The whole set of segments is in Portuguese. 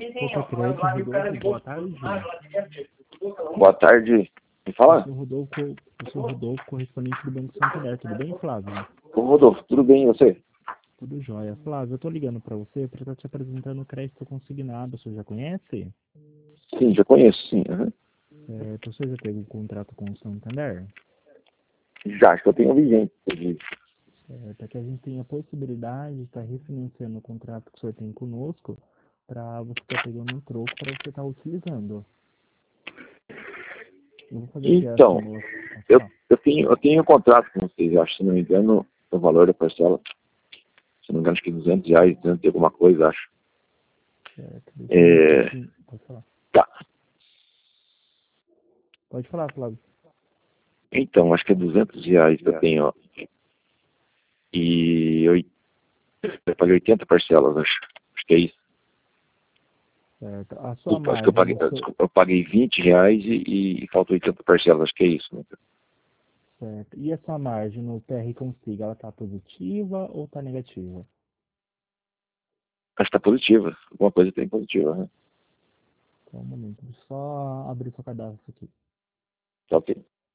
Crédito, Rodolfo, boa tarde. Boa tarde. Me fala? Eu sou o Rodolfo, correspondente do Banco Santander. Tudo bem, Flávio? Ô, Rodolfo, tudo bem e você? Tudo jóia. Flávio, eu tô ligando para você para estar te apresentando o crédito consignado. Você já conhece? Sim, já conheço, sim. Uhum. Você já teve um contrato com o Santander? Já, acho que eu tenho vigente. Para que a gente tenha a possibilidade de estar refinanciando o contrato que o senhor tem conosco para você estar pegando um troco para você estar utilizando. Eu vou fazer aqui a Então, simulação. eu tenho um contrato com vocês, acho, se não me engano, o valor da parcela, se não me engano, acho que R$200, 200 e alguma coisa, acho. Certo. Pode falar. Tá. Pode falar, Flávio. Então, acho que é R$200 que eu tenho, ó. E eu paguei 80 parcelas, acho. Acho que é isso. Certo. A sua Desculpa, acho que margem... eu paguei R$20 e faltou 80 parcelas, acho que é isso. Né? Certo. E a sua margem no PR Consiga, ela está positiva ou está negativa? Acho que tá positiva. Alguma coisa tem positiva, né? Só um momento. Deixa eu só abrir seu cadastro aqui. Tá ok.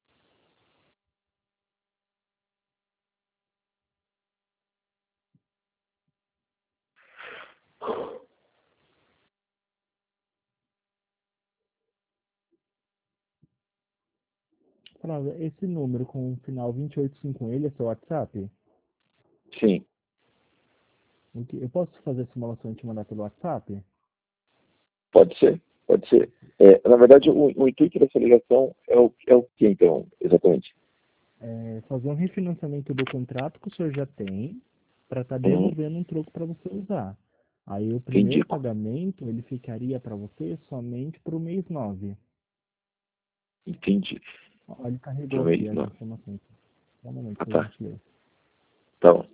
Flávio, esse número com o final 285, ele é seu WhatsApp? Sim, Eu posso fazer a simulação e te mandar pelo WhatsApp? pode ser, pode ser. Na verdade, o intuito dessa ligação é o que, então, exatamente? Fazer um refinanciamento do contrato que o senhor já tem para estar Uhum, devolvendo um troco para você usar. Aí o entendi, primeiro pagamento, ele ficaria para você somente para o mês 9. entendi. Ó, ele carregou aqui Também, as não. informações. Só um momento, Ah, por tá. gentileza. Tá bom.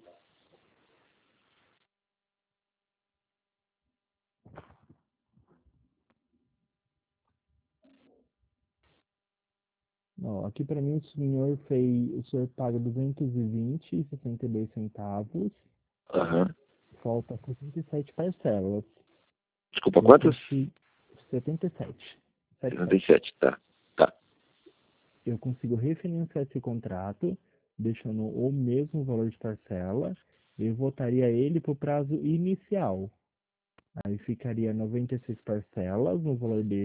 Ó, aqui para mim o senhor paga 220,62 centavos, Aham. falta 77 parcelas. Desculpa, Eu quantas? consigo 77. 77. 67, tá. Tá. Eu consigo refinanciar esse contrato, deixando o mesmo valor de parcela, e votaria ele para o prazo inicial. Aí ficaria 96 parcelas, no valor de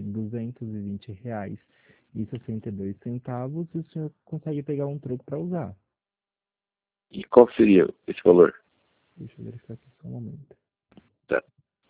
R$220,62, e o senhor consegue pegar um troco para usar. E qual seria esse valor? Deixa eu verificar aqui só um momento. Tá.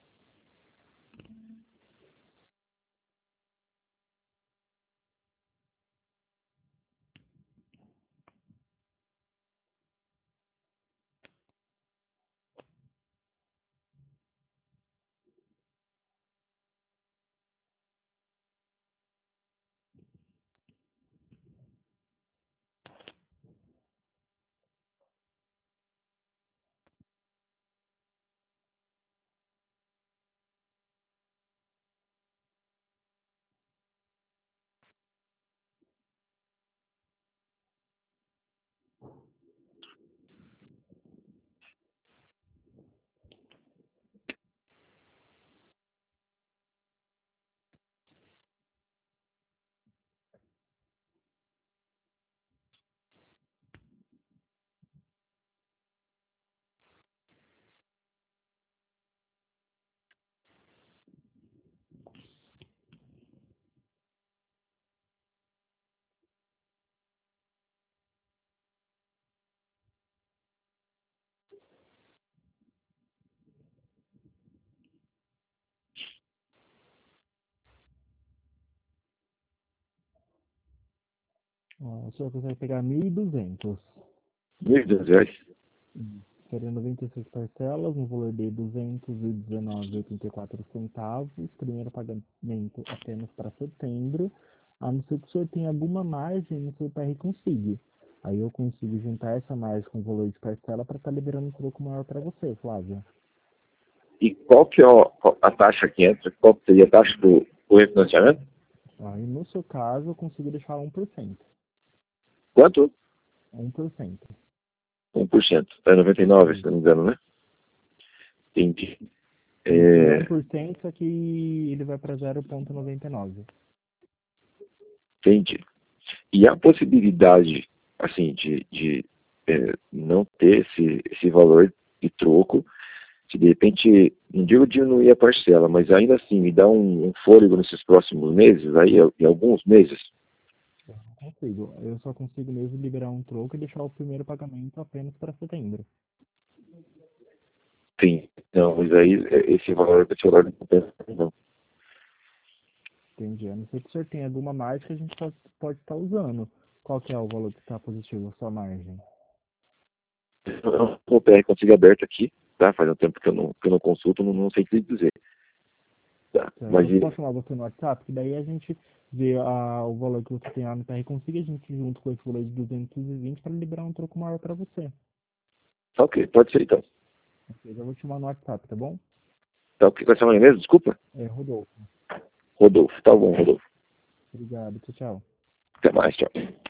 Ó, o senhor consegue pegar 1.200. R$1.200. Seria 96 parcelas, no valor de 219,84 centavos. Primeiro pagamento apenas para setembro. A não ser que o senhor tenha alguma margem no seu PR Consigue. Aí eu consigo juntar essa margem com o valor de parcela para estar liberando um pouco maior para você, Flávia. E qual que é a taxa que entra? Qual que seria a taxa do refinanciamento? Aí no seu caso eu consigo deixar 1%. Quanto? 1%. 1%. É 99, se Isso. não me engano, né? Entendi. É, 1%, só que ele vai para 0,99. entendi. E a possibilidade, assim, de não ter esse valor de troco, se de repente, não digo diminuir a parcela, mas ainda assim me dá um fôlego nesses próximos meses, aí, em alguns meses. Eu não consigo. Eu só consigo mesmo liberar um troco e deixar o primeiro pagamento apenas para setembro. Sim, não, mas aí esse valor não compensa, não. Entendi. A não ser que o senhor tenha alguma margem que a gente pode estar usando. Qual que é o valor que está positivo, a sua margem? Eu não tenho o consigo aberto aqui, tá? Faz um tempo que eu não consulto, não sei o que dizer. Tá? Mas Eu posso chamar você no WhatsApp, que daí a gente vê o valor que você tem lá no PR Consiga, a gente junto com esse valor de 220 para liberar um troco maior para você. tá ok, pode ser então. Eu já vou te chamar no WhatsApp, tá bom? Tá ok, qual é o seu nome mesmo? Desculpa. É, Rodolfo. Rodolfo, tá bom, Rodolfo. Obrigado, tchau, tchau. Até mais, tchau.